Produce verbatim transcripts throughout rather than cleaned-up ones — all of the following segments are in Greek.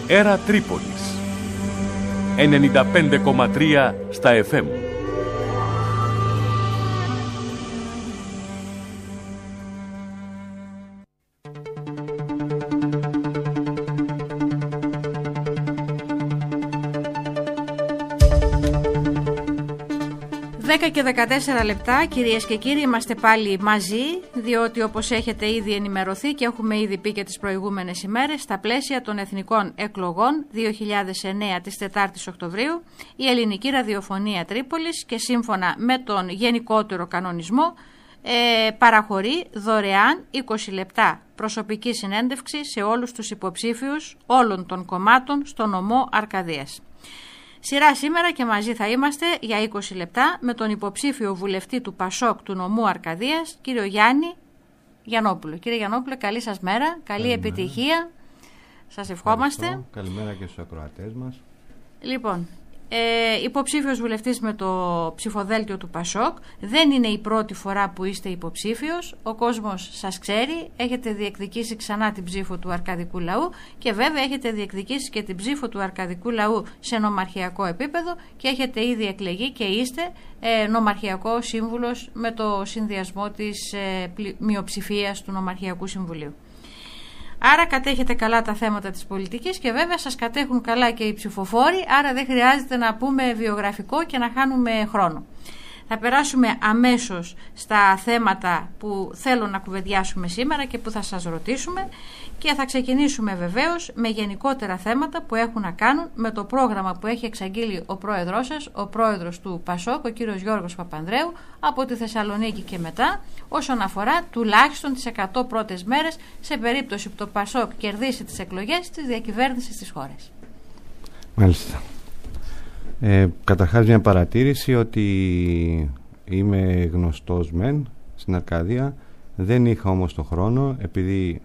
Έρα Τρίπολης ενενήντα πέντε κόμμα τρία στα εφ εμ. δέκα και δεκατέσσερα λεπτά, κυρίες και κύριοι, είμαστε πάλι μαζί, διότι όπως έχετε ήδη ενημερωθεί και έχουμε ήδη πει και τις προηγούμενες ημέρες, στα πλαίσια των εθνικών εκλογών δύο χιλιάδες εννέα της τετάρτης Οκτωβρίου, η Ελληνική Ραδιοφωνία Τρίπολης και σύμφωνα με τον γενικότερο κανονισμό ε, παραχωρεί δωρεάν είκοσι λεπτά προσωπική συνέντευξη σε όλους τους υποψήφιους όλων των κομμάτων στο νομό Αρκαδίας. Σειρά σήμερα και μαζί θα είμαστε για είκοσι λεπτά με τον υποψήφιο βουλευτή του Πασόκ του νομού Αρκαδίας, κύριο Γιάννη Γιαννόπουλο. Κύριε Γιαννόπουλο, καλή σας μέρα, καλή Καλημέρα. Επιτυχία. Σας ευχόμαστε. Ευχαριστώ. Καλημέρα και στους ακροατές μας. Λοιπόν, ε, υποψήφιος βουλευτής με το ψηφοδέλτιο του Πασόκ. Δεν είναι η πρώτη φορά που είστε υποψήφιος. Ο κόσμος σας ξέρει. Έχετε διεκδικήσει ξανά την ψήφο του αρκαδικού λαού και βέβαια έχετε διεκδικήσει και την ψήφο του αρκαδικού λαού σε νομαρχιακό επίπεδο και έχετε ήδη εκλεγεί και είστε ε, νομαρχιακό σύμβουλος με το συνδυασμό της ε, μειοψηφίας του Νομαρχιακού Συμβουλίου. Άρα κατέχετε καλά τα θέματα της πολιτικής και βέβαια σας κατέχουν καλά και οι ψηφοφόροι, άρα δεν χρειάζεται να πούμε βιογραφικό και να χάνουμε χρόνο. Θα περάσουμε αμέσως στα θέματα που θέλω να κουβεντιάσουμε σήμερα και που θα σας ρωτήσουμε και θα ξεκινήσουμε βεβαίως με γενικότερα θέματα που έχουν να κάνουν με το πρόγραμμα που έχει εξαγγείλει ο πρόεδρός σας, ο πρόεδρος του Πασόκ, ο κύριος Γιώργος Παπανδρέου, από τη Θεσσαλονίκη και μετά, όσον αφορά τουλάχιστον τις εκατό πρώτες μέρες σε περίπτωση που το Πασόκ κερδίσει τις εκλογές της διακυβέρνησης της χώρας. Μάλιστα. Ε, καταρχάς μια παρατήρηση ότι είμαι γνωστός μεν στην Αρκαδία, δεν είχα όμως το χρόνο επειδή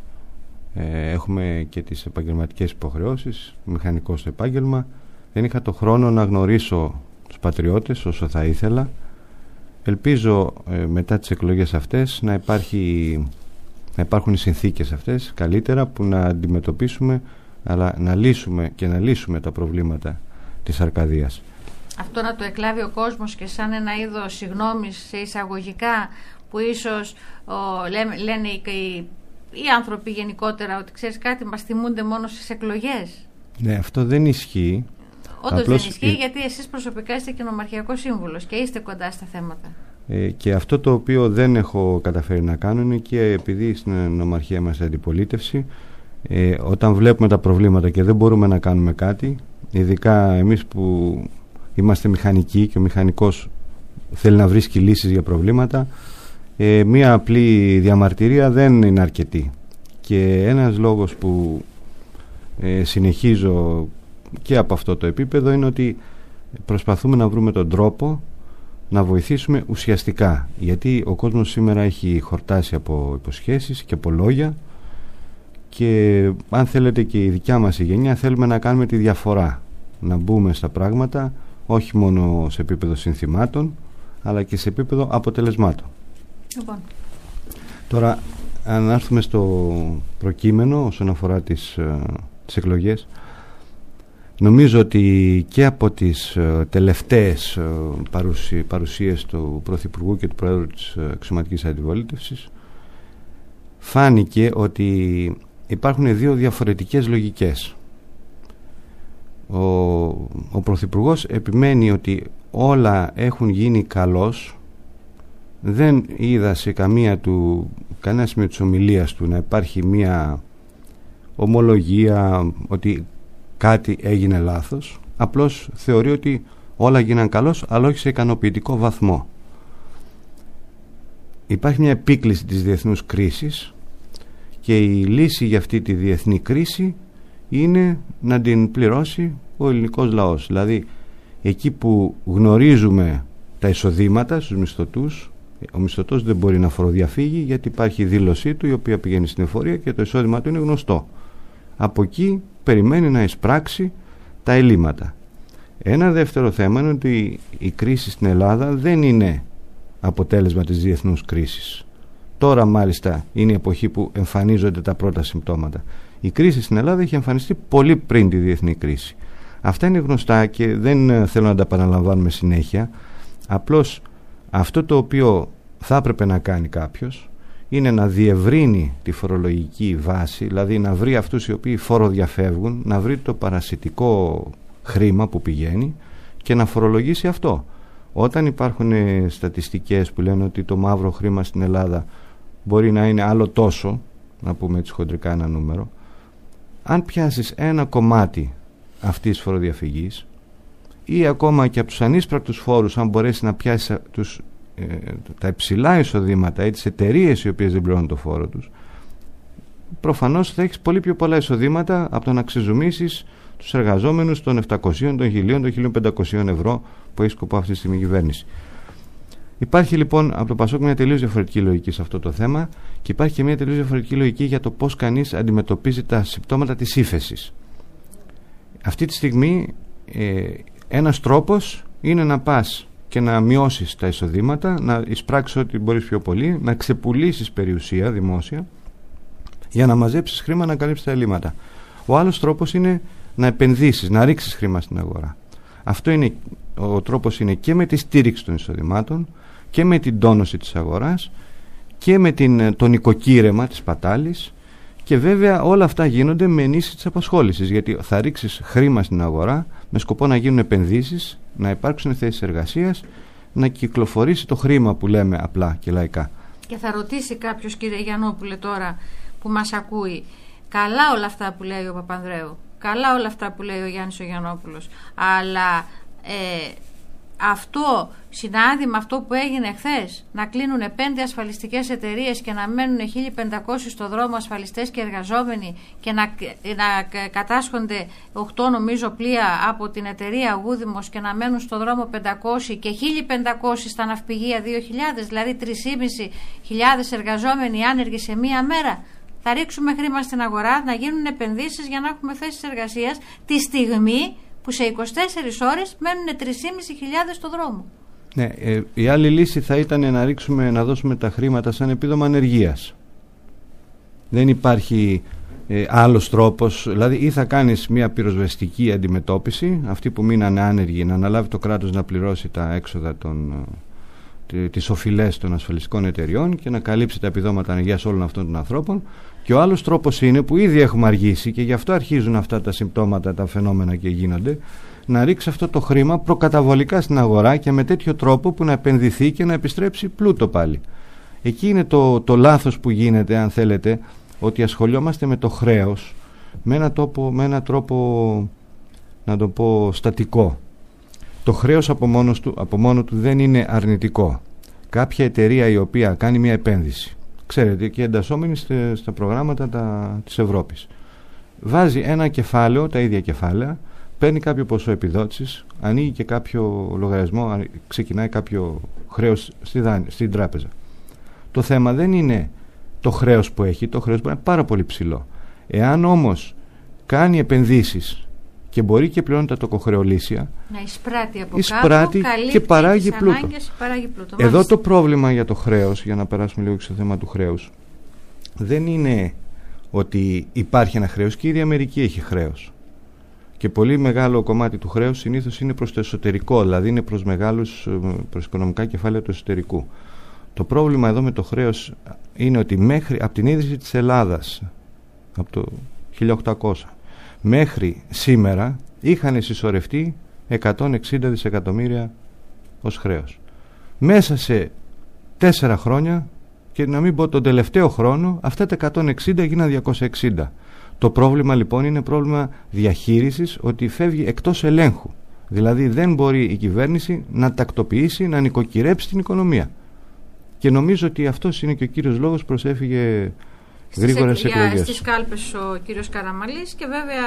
ε, έχουμε και τις επαγγελματικές υποχρεώσεις, μηχανικό στο επάγγελμα, δεν είχα το χρόνο να γνωρίσω τους πατριώτες όσο θα ήθελα. Ελπίζω ε, μετά τις εκλογές αυτές να, υπάρχει, να υπάρχουν οι συνθήκες αυτές καλύτερα που να αντιμετωπίσουμε αλλά να λύσουμε και να λύσουμε τα προβλήματα της Αρκαδίας. Αυτό να το εκλάβει ο κόσμος και σαν ένα είδος συγγνώμης σε εισαγωγικά που ίσως ο, λέ, λένε οι, οι, οι άνθρωποι γενικότερα ότι ξέρεις κάτι, μας θυμούνται μόνο στις εκλογές. Ναι, αυτό δεν ισχύει. Όντως δεν ισχύει, γιατί εσείς προσωπικά είστε και νομαρχιακός σύμβουλος και είστε κοντά στα θέματα. Ε, και αυτό το οποίο δεν έχω καταφέρει να κάνω είναι και επειδή στην νομαρχία μας αντιπολίτευση, ε, όταν βλέπουμε τα προβλήματα και δεν μπορούμε να κάνουμε κάτι, ειδικά εμείς που είμαστε μηχανικοί και ο μηχανικός θέλει να βρίσκει λύσεις για προβλήματα, ε, μία απλή διαμαρτυρία δεν είναι αρκετή. Και ένας λόγος που ε, συνεχίζω και από αυτό το επίπεδο είναι ότι προσπαθούμε να βρούμε τον τρόπο να βοηθήσουμε ουσιαστικά, γιατί ο κόσμος σήμερα έχει χορτάσει από υποσχέσεις και από λόγια και αν θέλετε και η δικιά μας η γενιά θέλουμε να κάνουμε τη διαφορά, να μπούμε στα πράγματα όχι μόνο σε επίπεδο συνθημάτων αλλά και σε επίπεδο αποτελεσμάτων. Λοιπόν. Τώρα αν έρθουμε στο προκείμενο όσον αφορά τις, τις εκλογές, νομίζω ότι και από τις uh, τελευταίες uh, παρουσί, παρουσίες του Πρωθυπουργού και του Πρόεδρου της uh, Αξιωματικής Αντιπολίτευσης φάνηκε ότι υπάρχουν δύο διαφορετικές λογικές. Ο, ο Πρωθυπουργός επιμένει ότι όλα έχουν γίνει καλώς. Δεν είδα σε καμία του, κανένα σημείο της ομιλίας του να υπάρχει μια ομολογία ότι κάτι έγινε λάθος. Απλώς θεωρεί ότι όλα γίναν καλώς αλλά όχι σε ικανοποιητικό βαθμό. Υπάρχει μια επίκληση της διεθνούς κρίσης και η λύση για αυτή τη διεθνή κρίση είναι να την πληρώσει ο ελληνικός λαός. Δηλαδή εκεί που γνωρίζουμε τα εισοδήματα στους μισθωτούς, ο μισθωτός δεν μπορεί να φοροδιαφύγει γιατί υπάρχει η δήλωσή του η οποία πηγαίνει στην εφορία και το εισόδημα του είναι γνωστό. Από εκεί περιμένει να εισπράξει τα ελλείμματα. Ένα δεύτερο θέμα είναι ότι η κρίση στην Ελλάδα δεν είναι αποτέλεσμα της διεθνούς κρίσης. Τώρα μάλιστα είναι η εποχή που εμφανίζονται τα πρώτα συμπτώματα. Η κρίση στην Ελλάδα έχει εμφανιστεί πολύ πριν τη διεθνή κρίση. Αυτά είναι γνωστά και δεν θέλω να τα επαναλαμβάνουμε συνέχεια. Απλώς αυτό το οποίο θα έπρεπε να κάνει κάποιος είναι να διευρύνει τη φορολογική βάση, δηλαδή να βρει αυτούς οι οποίοι φοροδιαφεύγουν, να βρει το παρασιτικό χρήμα που πηγαίνει και να φορολογήσει αυτό. Όταν υπάρχουν στατιστικές που λένε ότι το μαύρο χρήμα στην Ελλάδα μπορεί να είναι άλλο τόσο, να πούμε έτσι χοντρικά ένα νούμερο, αν πιάσεις ένα κομμάτι αυτής της φοροδιαφυγής ή ακόμα και από τους ανίσπρακτους φόρους, αν μπορέσει να πιάσει τους, ε, τα υψηλά εισοδήματα ή τις εταιρείες οι οποίες δεν πληρώνουν το φόρο τους, προφανώς θα έχεις πολύ πιο πολλά εισοδήματα από το να ξεζουμίσεις τους εργαζόμενους των επτακοσίων, των χιλίων, των χίλια πεντακοσίων ευρώ που έχει σκοπό αυτή τη στιγμή η κυβέρνηση. Υπάρχει λοιπόν από το Πασόκ μια τελείως διαφορετική λογική σε αυτό το θέμα και υπάρχει και μια τελείως διαφορετική λογική για το πώς κανείς αντιμετωπίζει τα συμπτώματα της ύφεσης. Αυτή τη στιγμή ε, ένας τρόπος είναι να πας και να μειώσεις τα εισοδήματα, να εισπράξεις ό,τι μπορείς πιο πολύ, να ξεπουλήσεις περιουσία δημόσια για να μαζέψεις χρήμα να καλύψεις τα ελλείμματα. Ο άλλος τρόπος είναι να επενδύσεις, να ρίξεις χρήμα στην αγορά. Αυτό είναι, ο τρόπος είναι και με τη στήριξη των εισοδημάτων και με την τόνωση της αγοράς και με την, το νοικοκύρεμα της πατάλης, και βέβαια όλα αυτά γίνονται με ενίσχυση της απασχόλησης, γιατί θα ρίξεις χρήμα στην αγορά με σκοπό να γίνουν επενδύσεις, να υπάρξουν θέσεις εργασίας, να κυκλοφορήσει το χρήμα που λέμε απλά και λαϊκά. Και θα ρωτήσει κάποιος, κύριε Γιαννόπουλε, τώρα που μας ακούει, καλά όλα αυτά που λέει ο Παπανδρέου, καλά όλα αυτά που λέει ο Γιάννης ο Γιαννόπουλος, αλλά ε, αυτό συνάδει με αυτό που έγινε χθες, να κλείνουν πέντε ασφαλιστικές εταιρείες και να μένουν χίλια πεντακόσιοι στο δρόμο ασφαλιστές και εργαζόμενοι και να, να κατάσχονται οκτώ νομίζω πλοία από την εταιρεία Αγούδημος και να μένουν στο δρόμο πεντακόσιοι και χίλια πεντακόσιοι στα ναυπηγεία δύο χιλιάδες, δηλαδή τρεις χιλιάδες πεντακόσιοι εργαζόμενοι άνεργοι σε μία μέρα. Θα ρίξουμε χρήμα στην αγορά, να γίνουν επενδύσεις για να έχουμε θέσεις εργασίας τη στιγμή που σε είκοσι τέσσερις ώρες μένουν τρεις χιλιάδες πεντακόσιοι στο δρόμο. Ναι, ε, η άλλη λύση θα ήταν να ρίξουμε, να δώσουμε τα χρήματα σαν επίδομα ανεργίας. Δεν υπάρχει ε, άλλος τρόπος, δηλαδή ή θα κάνεις μια πυροσβεστική αντιμετώπιση, αυτοί που μείνανε άνεργοι να αναλάβει το κράτος να πληρώσει τα έξοδα των, ε, τις οφειλές των ασφαλιστικών εταιριών και να καλύψει τα επιδόματα ανεργίας όλων αυτών των ανθρώπων. Και ο άλλος τρόπος είναι, που ήδη έχουμε αργήσει και γι' αυτό αρχίζουν αυτά τα συμπτώματα, τα φαινόμενα και γίνονται, να ρίξει αυτό το χρήμα προκαταβολικά στην αγορά και με τέτοιο τρόπο που να επενδυθεί και να επιστρέψει πλούτο πάλι. Εκεί είναι το, το λάθος που γίνεται, αν θέλετε, ότι ασχολιόμαστε με το χρέος με ένα, τόπο, με ένα τρόπο, να το πω, στατικό. Το χρέος από, μόνος του, από μόνο του δεν είναι αρνητικό. Κάποια εταιρεία η οποία κάνει μια επένδυση, ξέρετε, και εντασσόμενοι στα προγράμματα τα, της Ευρώπης, βάζει ένα κεφάλαιο, τα ίδια κεφάλαια, παίρνει κάποιο ποσό επιδότησης, ανοίγει και κάποιο λογαριασμό, ξεκινάει κάποιο χρέος στη δάνη, στην τράπεζα. Το θέμα δεν είναι το χρέος που έχει, το χρέος μπορεί να είναι πάρα πολύ ψηλό. Εάν όμως κάνει επενδύσεις και μπορεί και πληρώνει τα τοκοχρεωλήσια, να εισπράττει από εισπράττει κάτω, και παράγει πλούτο. Ανάγκες, παράγει πλούτο. Εδώ Μάλιστα. το πρόβλημα για το χρέος, για να περάσουμε λίγο στο θέμα του χρέους, δεν είναι ότι υπάρχει ένα χρέος, και η ίδια Αμερική έχει χρέος. Και πολύ μεγάλο κομμάτι του χρέους συνήθως είναι προς το εσωτερικό, δηλαδή είναι προς μεγάλους, προς οικονομικά κεφάλαια του εσωτερικού. Το πρόβλημα εδώ με το χρέος είναι ότι μέχρι από την ίδρυση της Ελλάδας, από το χίλια οκτακόσια μέχρι σήμερα, είχαν συσσωρευτεί εκατόν εξήντα δισεκατομμύρια ως χρέος. Μέσα σε τέσσερα χρόνια, και να μην πω τον τελευταίο χρόνο, αυτά τα εκατόν εξήντα γίναν διακόσια εξήντα. Το πρόβλημα λοιπόν είναι πρόβλημα διαχείρισης, ότι φεύγει εκτός ελέγχου. Δηλαδή δεν μπορεί η κυβέρνηση να τακτοποιήσει, να νοικοκυρέψει την οικονομία. Και νομίζω ότι αυτός είναι και ο κύριος λόγος που προσέφυγε γρήγορα στις εκλογές. Στις κάλπες ο κύριος Καραμαλής, και βέβαια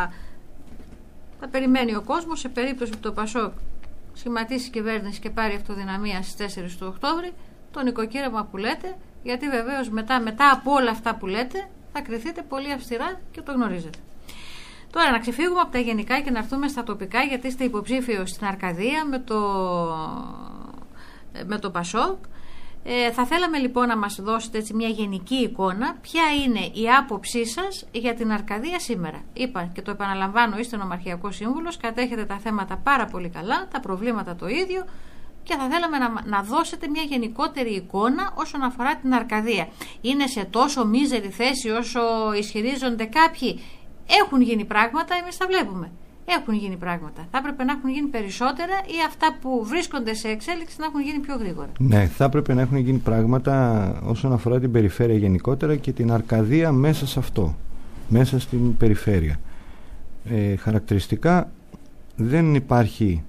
θα περιμένει ο κόσμος σε περίπτωση που το Πασόκ σχηματίσει κυβέρνηση και πάρει αυτοδυναμία στις τέσσερις του Οκτώβρη, το νοικοκύρεμα που λέτε, γιατί βεβαίως μετά, μετά από όλα αυτά που λέτε θα κριθείτε πολύ αυστηρά και το γνωρίζετε. Τώρα να ξεφύγουμε από τα γενικά και να έρθουμε στα τοπικά, γιατί είστε υποψήφιος στην Αρκαδία με το, με το Πασόκ. Ε, θα θέλαμε λοιπόν να μας δώσετε έτσι μια γενική εικόνα ποια είναι η άποψή σας για την Αρκαδία σήμερα. Είπα και το επαναλαμβάνω, είστε νομαρχιακός σύμβουλος, κατέχετε τα θέματα πάρα πολύ καλά, τα προβλήματα το ίδιο, και θα θέλαμε να, να δώσετε μια γενικότερη εικόνα όσον αφορά την Αρκαδία. Είναι σε τόσο μίζερη θέση όσο ισχυρίζονται κάποιοι? Έχουν γίνει πράγματα, εμείς τα βλέπουμε. Έχουν γίνει πράγματα. Θα έπρεπε να έχουν γίνει περισσότερα, ή αυτά που βρίσκονται σε εξέλιξη να έχουν γίνει πιο γρήγορα? Ναι, θα έπρεπε να έχουν γίνει πράγματα όσον αφορά την περιφέρεια γενικότερα και την Αρκαδία μέσα σε αυτό, μέσα στην περιφέρεια. Ε, χαρακτηριστικά δεν υπάρχει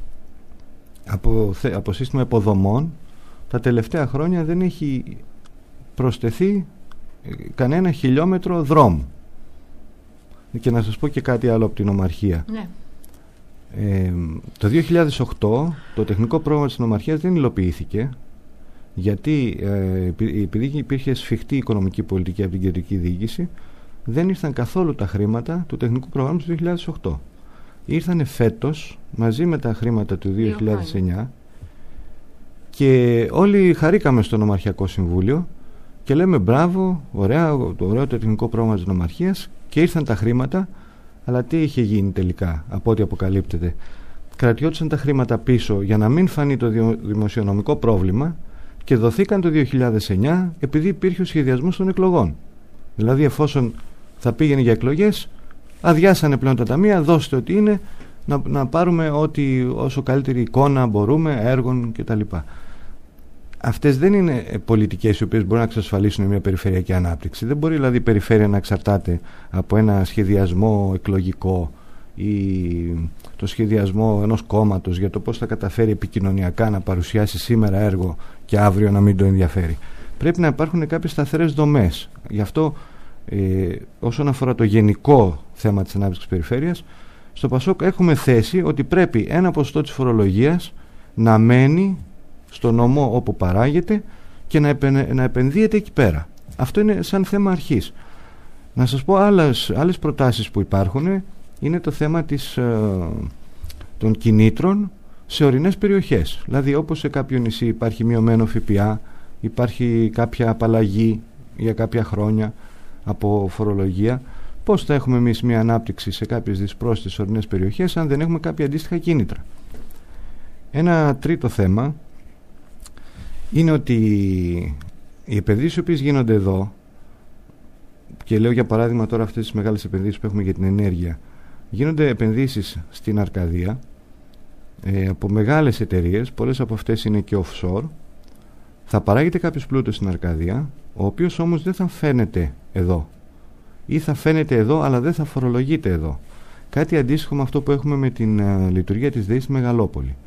από, από σύστημα υποδομών, τα τελευταία χρόνια δεν έχει προσθεθεί κανένα χιλιόμετρο δρόμου. Και να σας πω και κάτι άλλο από την Νομαρχία. Ναι. Ε, το δύο χιλιάδες οκτώ το τεχνικό πρόγραμμα της Νομαρχίας δεν υλοποιήθηκε, γιατί ε, επειδή υπήρχε σφιχτή οικονομική πολιτική από την κεντρική διοίκηση, δεν ήρθαν καθόλου τα χρήματα του τεχνικού προγράμματος του δύο χιλιάδες οκτώ. Ήρθανε φέτος μαζί με τα χρήματα του δύο χιλιάδες εννιά και όλοι χαρήκαμε στο Νομαρχιακό Συμβούλιο και λέμε μπράβο, ωραία, το ωραίο το τεχνικό πρόγραμμα της Νομαρχίας, και ήρθαν τα χρήματα. Αλλά τι είχε γίνει τελικά, από ό,τι αποκαλύπτεται? Κρατιόντουσαν τα χρήματα πίσω για να μην φανεί το δημοσιονομικό πρόβλημα και δοθήκαν το δύο χιλιάδες εννιά επειδή υπήρχε ο σχεδιασμός των εκλογών. Δηλαδή, εφόσον θα πήγαινε για εκλογές, αδειάσανε πλέον τα ταμεία, δώστε ό,τι είναι, να, να πάρουμε ό,τι, όσο καλύτερη εικόνα μπορούμε, έργων κτλ. Αυτές δεν είναι πολιτικές οι οποίες μπορούν να εξασφαλίσουν μια περιφερειακή ανάπτυξη. Δεν μπορεί δηλαδή η περιφέρεια να εξαρτάται από ένα σχεδιασμό εκλογικό ή το σχεδιασμό ενός κόμματος για το πώς θα καταφέρει επικοινωνιακά να παρουσιάσει σήμερα έργο και αύριο να μην το ενδιαφέρει. Πρέπει να υπάρχουν κάποιες σταθερές δομές. Γι' αυτό ε, όσον αφορά το γενικό θέμα της ανάπτυξης της περιφέρειας, στο Πασόκ έχουμε θέσει ότι πρέπει ένα ποσοστό της φορολογίας να μένει στο νομό όπου παράγεται και να, επεν, να επενδύεται εκεί πέρα. Αυτό είναι σαν θέμα αρχής. Να σας πω άλλες, άλλες προτάσεις που υπάρχουν. Είναι το θέμα της, ε, των κινήτρων σε ορεινές περιοχές. Δηλαδή, όπως σε κάποιο νησί υπάρχει μειωμένο ΦΠΑ, υπάρχει κάποια απαλλαγή για κάποια χρόνια από φορολογία, πώς θα έχουμε εμείς μια ανάπτυξη σε κάποιες δυσπρόσιτες ορεινές περιοχές αν δεν έχουμε κάποια αντίστοιχα κίνητρα? Ένα τρίτο θέμα είναι ότι οι επενδύσεις οι οποίες γίνονται εδώ, και λέω για παράδειγμα τώρα αυτές τις μεγάλες επενδύσεις που έχουμε για την ενέργεια, γίνονται επενδύσεις στην Αρκαδία ε, από μεγάλες εταιρείες, πολλές από αυτές είναι και offshore. Θα παράγεται κάποιος πλούτος στην Αρκαδία, ο οποίος όμως δεν θα φαίνεται εδώ, ή θα φαίνεται εδώ αλλά δεν θα φορολογείται εδώ. Κάτι αντίστοιχο με αυτό που έχουμε με την uh, λειτουργία της ΔΕΗ στη Μεγαλόπολη.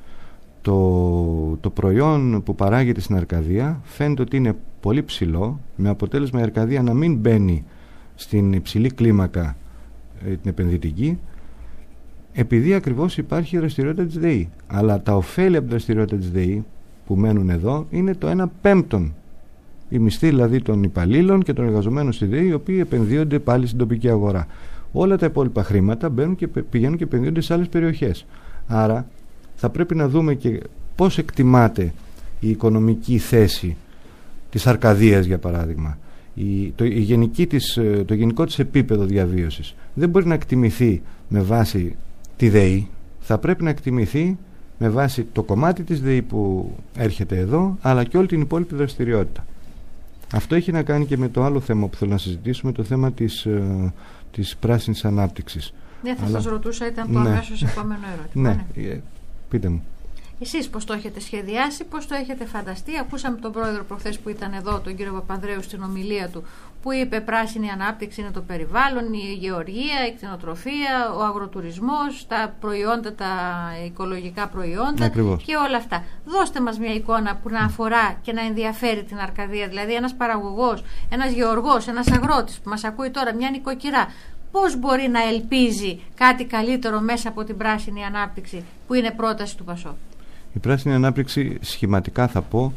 Το, το προϊόν που παράγεται στην Αρκαδία φαίνεται ότι είναι πολύ ψηλό, με αποτέλεσμα η Αρκαδία να μην μπαίνει στην υψηλή κλίμακα ε, την επενδυτική, επειδή ακριβώς υπάρχει η δραστηριότητα της ΔΕΗ. Αλλά τα ωφέλη από τη δραστηριότητα της ΔΕΗ που μένουν εδώ είναι το ένα πέμπτον. Οι μισθοί δηλαδή των υπαλλήλων και των εργαζομένων στη ΔΕΗ, οι οποίοι επενδύονται πάλι στην τοπική αγορά. Όλα τα υπόλοιπα χρήματα μπαίνουν και πηγαίνουν και επενδύονται σε άλλες περιοχές. Άρα θα πρέπει να δούμε και πώς εκτιμάται η οικονομική θέση της Αρκαδίας, για παράδειγμα. Η, το, η γενική της, το γενικό της επίπεδο διαβίωσης δεν μπορεί να εκτιμηθεί με βάση τη ΔΕΗ. Θα πρέπει να εκτιμηθεί με βάση το κομμάτι της ΔΕΗ που έρχεται εδώ, αλλά και όλη την υπόλοιπη δραστηριότητα. Αυτό έχει να κάνει και με το άλλο θέμα που θέλω να συζητήσουμε, το θέμα της, της πράσινης ανάπτυξης. Ναι, θα αλλά... σας ρωτούσα, ήταν το ναι. αμέσως επόμενο ερώτημα. Ναι, ναι. Πείτε μου. Εσείς πώς το έχετε σχεδιάσει, πώς το έχετε φανταστεί? Ακούσαμε τον πρόεδρο προχθές που ήταν εδώ, τον κύριο Παπανδρέου, στην ομιλία του, που είπε πράσινη ανάπτυξη είναι το περιβάλλον, η γεωργία, η κτηνοτροφία, ο αγροτουρισμός, τα προϊόντα, τα οικολογικά προϊόντα. Ακριβώς. Και όλα αυτά. Δώστε μας μια εικόνα που να αφορά και να ενδιαφέρει την Αρκαδία, δηλαδή ένας παραγωγός, ένας γεωργός, ένας αγρότης που μας ακούει τώρα, μια νοικοκυρά. Πώς μπορεί να ελπίζει κάτι καλύτερο μέσα από την πράσινη ανάπτυξη που είναι πρόταση του Πασόκ? Η πράσινη ανάπτυξη, σχηματικά θα πω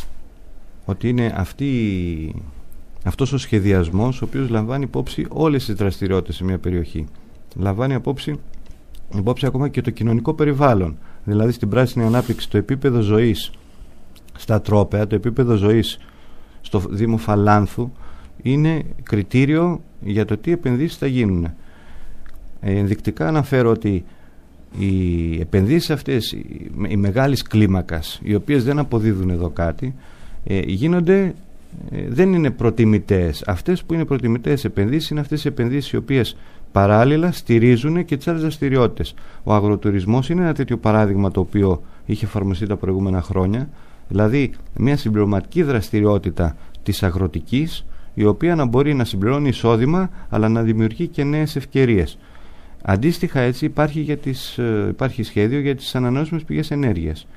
ότι είναι αυτή, αυτός ο σχεδιασμός ο οποίος λαμβάνει υπόψη όλες τις δραστηριότητες σε μια περιοχή. Λαμβάνει υπόψη, υπόψη ακόμα και το κοινωνικό περιβάλλον. Δηλαδή στην πράσινη ανάπτυξη το επίπεδο ζωής στα τρόπαια, το επίπεδο ζωής στο Δήμο Φαλάνθου είναι κριτήριο για το τι επενδύσεις θα γίνουν. Ε, ενδεικτικά αναφέρω ότι οι επενδύσεις αυτές, οι, οι μεγάλης κλίμακας, οι οποίες δεν αποδίδουν εδώ κάτι, ε, γίνονται, ε, δεν είναι προτιμητές. Αυτές που είναι προτιμητές επενδύσεις είναι αυτές οι επενδύσεις οι οποίες παράλληλα στηρίζουν και τις άλλες δραστηριότητες. Ο αγροτουρισμός είναι ένα τέτοιο παράδειγμα το οποίο είχε εφαρμοστεί τα προηγούμενα χρόνια, δηλαδή μια συμπληρωματική δραστηριότητα της αγροτικής, η οποία να μπορεί να συμπληρώνει εισόδημα αλλά να δημιουργεί και νέες ευκαιρίες. Αντίστοιχα έτσι υπάρχει, για τις, υπάρχει σχέδιο για τις ανανεώσιμες πηγές ενέργειας.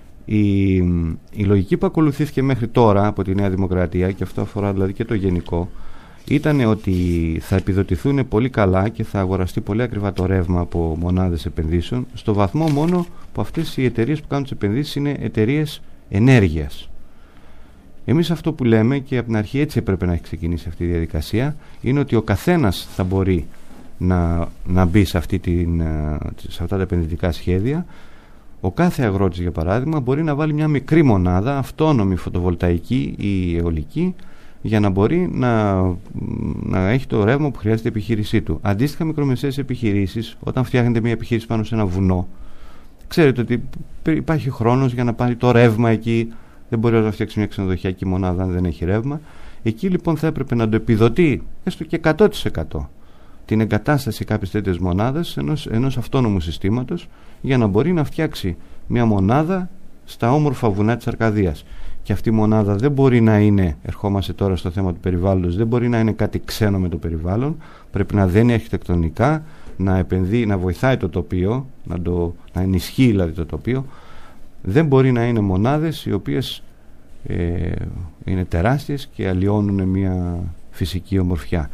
Η, η λογική που ακολουθήθηκε μέχρι τώρα από τη Νέα Δημοκρατία, και αυτό αφορά δηλαδή και το γενικό, ήταν ότι θα επιδοτηθούν πολύ καλά και θα αγοραστεί πολύ ακριβά το ρεύμα από μονάδες επενδύσεων, στο βαθμό μόνο που αυτές οι εταιρείες που κάνουν τις επενδύσεις είναι εταιρείες ενέργειας. Εμείς αυτό που λέμε, και από την αρχή έτσι έπρεπε να έχει ξεκινήσει αυτή η διαδικασία, είναι ότι ο καθένας θα μπορεί να, να μπει σε, αυτή την, σε αυτά τα επενδυτικά σχέδια. Ο κάθε αγρότης, για παράδειγμα, μπορεί να βάλει μια μικρή μονάδα αυτόνομη φωτοβολταϊκή ή αιωλική, για να μπορεί να, να έχει το ρεύμα που χρειάζεται η επιχείρησή του. Αντίστοιχα, μικρομεσαίες επιχειρήσεις, όταν φτιάχνετε μια επιχείρηση πάνω σε ένα βουνό, ξέρετε ότι υπάρχει χρόνος για να πάρει το ρεύμα εκεί. Δεν μπορεί να φτιάξει μια ξενοδοχειακή μονάδα αν δεν έχει ρεύμα. Εκεί λοιπόν θα έπρεπε να το επιδοτεί έστω και εκατό τοις εκατό την εγκατάσταση κάποιες τέτοιες μονάδες ενός, ενός αυτόνομου συστήματος, για να μπορεί να φτιάξει μια μονάδα στα όμορφα βουνά της Αρκαδίας. Και αυτή η μονάδα δεν μπορεί να είναι, ερχόμαστε τώρα στο θέμα του περιβάλλοντος, δεν μπορεί να είναι κάτι ξένο με το περιβάλλον, πρέπει να δένει αρχιτεκτονικά, να επενδύει, να βοηθάει το τοπίο, να, το, να ενισχύει δηλαδή το τοπίο. Δεν μπορεί να είναι μονάδες οι οποίες ε, είναι τεράστιες και αλλοιώνουν μια φυσική ομορφιά.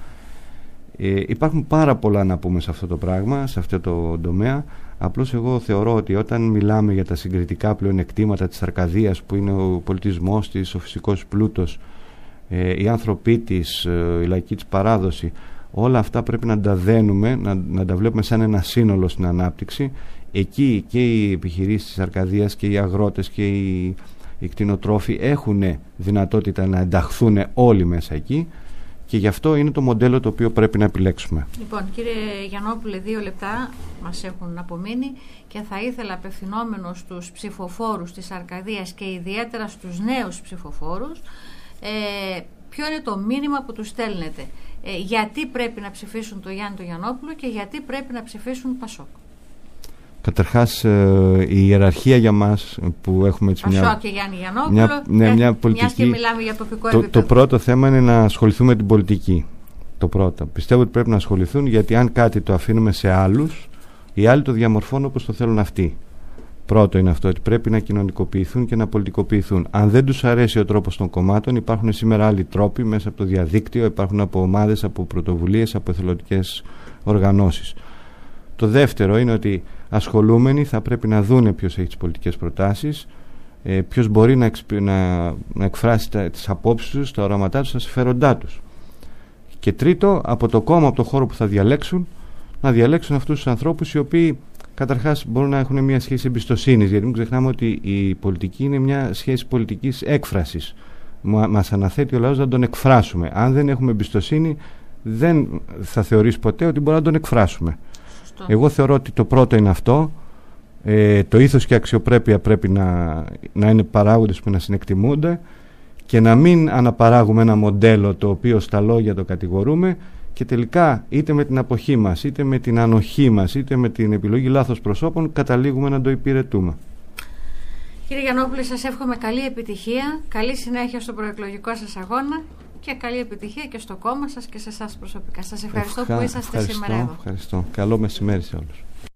Ε, υπάρχουν πάρα πολλά να πούμε σε αυτό το πράγμα, σε αυτό το τομέα. Απλώς εγώ θεωρώ ότι όταν μιλάμε για τα συγκριτικά πλεονεκτήματα της Αρκαδίας, που είναι ο πολιτισμός της, ο φυσικός πλούτος, ε, οι άνθρωποι της, ε, η λαϊκή της παράδοση, όλα αυτά πρέπει να τα δένουμε, να, να τα βλέπουμε σαν ένα σύνολο στην ανάπτυξη. Εκεί και οι επιχειρήσεις της Αρκαδίας και οι αγρότες και οι, οι κτηνοτρόφοι έχουν δυνατότητα να ενταχθούν όλοι μέσα εκεί, και γι' αυτό είναι το μοντέλο το οποίο πρέπει να επιλέξουμε. Λοιπόν, κύριε Γιαννόπουλε, δύο λεπτά μας έχουν απομείνει και θα ήθελα, απευθυνόμενος στους ψηφοφόρους της Αρκαδίας και ιδιαίτερα στους νέους ψηφοφόρους, ε, ποιο είναι το μήνυμα που τους στέλνετε, ε, γιατί πρέπει να ψηφίσουν το Γιάννη το Γιαννόπουλο και γιατί πρέπει να ψηφίσουν Πασόκ. Καταρχάς, ε, η ιεραρχία για μας που έχουμε έτσι Πασόκ μια, και Γιάννη Γιαννόπουλο, μια, ναι, μια πολιτική, μιας και μιλάμε για τοπικό το, επίπεδο. το πρώτο θέμα είναι να ασχοληθούμε με την πολιτική. Το πρώτο. Πιστεύω ότι πρέπει να ασχοληθούν, γιατί αν κάτι το αφήνουμε σε άλλους, οι άλλοι το διαμορφώνουν όπως το θέλουν αυτοί. Πρώτο είναι αυτό, ότι πρέπει να κοινωνικοποιηθούν και να πολιτικοποιηθούν. Αν δεν τους αρέσει ο τρόπος των κομμάτων, υπάρχουν σήμερα άλλοι τρόποι μέσα από το διαδίκτυο, υπάρχουν από ομάδες, από πρωτοβουλίες, από εθελοντικές οργανώσεις. Το δεύτερο είναι ότι ασχολούμενοι θα πρέπει να δούνε ποιος έχει τις πολιτικές προτάσεις, ε, ποιος μπορεί να, εξ, να, να εκφράσει τα, τις απόψεις τους, τα οραματά τους, τα συμφέροντά τους. Και τρίτο, από το κόμμα, από το χώρο που θα διαλέξουν, να διαλέξουν αυτούς τους ανθρώπους οι οποίοι καταρχάς μπορούν να έχουν μια σχέση εμπιστοσύνης, γιατί μην ξεχνάμε ότι η πολιτική είναι μια σχέση πολιτικής έκφρασης. Μα, μας αναθέτει ο λαός να τον εκφράσουμε. Αν δεν έχουμε εμπιστοσύνη, δεν θα θεωρείς ποτέ ότι μπορούμε να τον εκφράσουμε. Σωστό. Εγώ θεωρώ ότι το πρώτο είναι αυτό. Ε, το ήθος και αξιοπρέπεια πρέπει να, να είναι παράγοντες που να συνεκτιμούνται, και να μην αναπαράγουμε ένα μοντέλο το οποίο στα λόγια το κατηγορούμε και τελικά είτε με την αποχή μας, είτε με την ανοχή μας, είτε με την επιλογή λάθος προσώπων καταλήγουμε να το υπηρετούμε. Κύριε Γιαννόπουλε, σας εύχομαι καλή επιτυχία, καλή συνέχεια στο προεκλογικό σας αγώνα και καλή επιτυχία και στο κόμμα σας και σε εσάς προσωπικά. Σας ευχαριστώ Ευχα, που είσαστε σήμερα εδώ. Ευχαριστώ. Καλό μεσημέρι σε όλους.